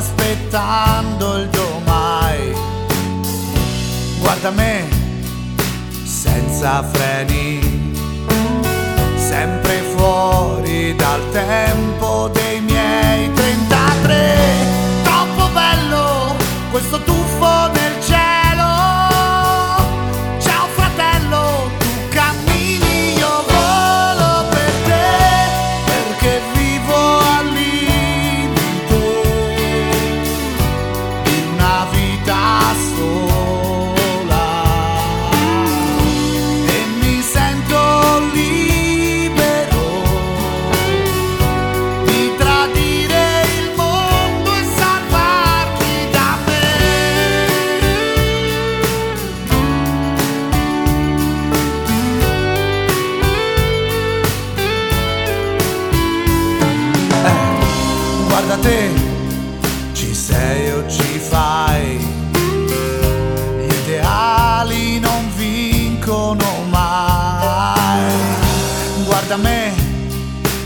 aspettando il domani. Guarda me, senza freni, sempre fuori dal tempo dei miei 33. Troppo bello questo tuffo nel cielo. Ciao fratello, tu cammini, io volo per te, perché vivo al limite di una vita sola e mi sento libero di tradire il mondo e salvarmi da me. Guarda te, ci sei o ci fai, gli ideali non vincono mai. Guarda me,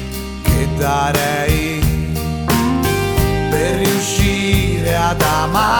che darei per riuscire ad amare.